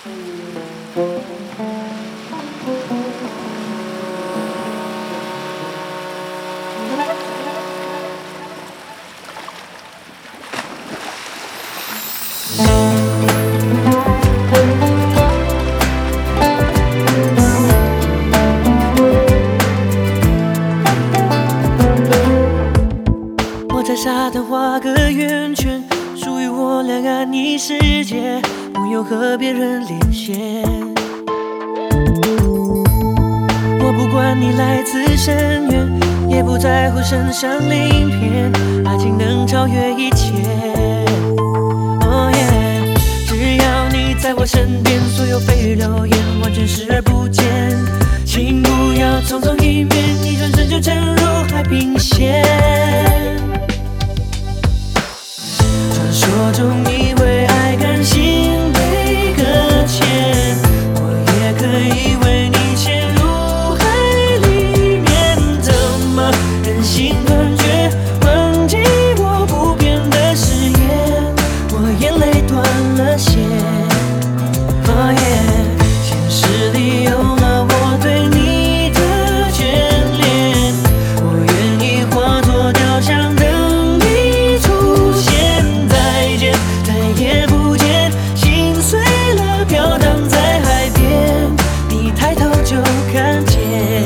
我在沙滩画个圆圈，属于我俩安逸世界，不用和别人连线。我不管你来自深渊，也不在乎身上鳞片，爱情能超越一切。Oh yeah， 只要你在我身边，所有蜚语流言完全视而不见。请不要匆匆一面，一转身就沉入海平线。传说中以为爱甘心被搁浅，我也可以为你潜入海里面，怎么忍心断绝，忘记我不变的誓言，我眼泪断了线。Oh yeah， 现实里有了我对你的眷恋，我愿意化作雕像等你出现。再见，再也不见，心碎了飘荡在海边，你抬头就看见。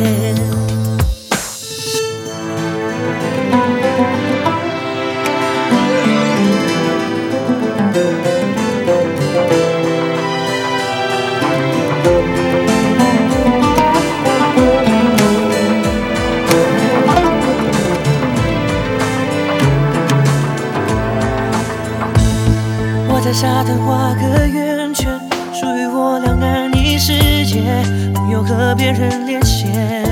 我在沙滩画个圆圈，属于我俩安逸世界，不用和别人连线。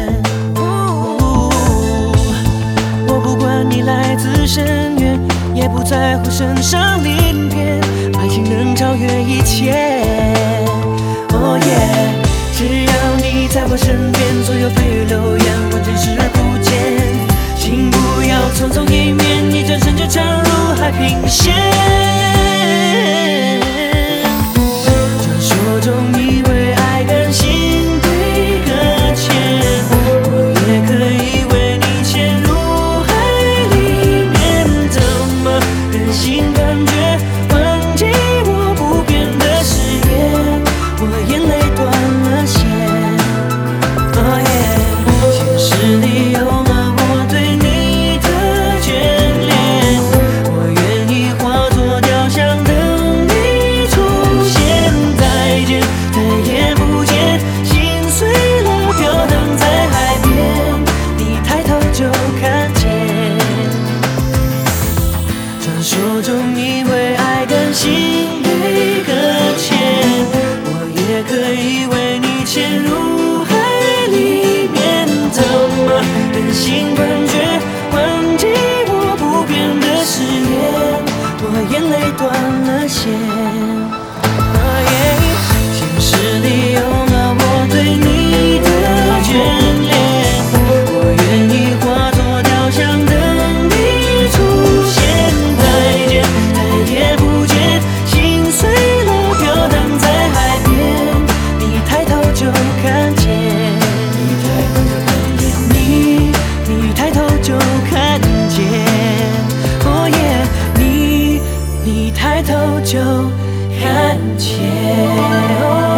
我不管你来自深渊，也不在乎身上鳞片，爱情能超越一切。Oh yeah， 只要你在我身边，所有蜚语流言完全视而不见。请不要匆匆一面，一转身就沉入海平线。传说中以为爱甘心被搁浅，我也可以为你潜入海里面，怎么忍心断绝，忘记我不变的誓言，我眼泪断了线。Oh yeah， 现实里有了我对你的眷恋，我愿意化作雕像等你出现。再见，再也不见，心碎了飘荡在海边，你抬头就看见。传说中以为爱甘心被搁浅，我也可以为你潜入海里面，怎么忍心断绝，忘记我不变的誓言，我眼泪断了线。Oh yeah， 现实里有了我对你的眷恋，我愿意化作雕像等你出现。再见，再也不见，心碎了飘荡在海边，你抬头就看见。你抬头就看见。Oh yeah， 你抬头就看见。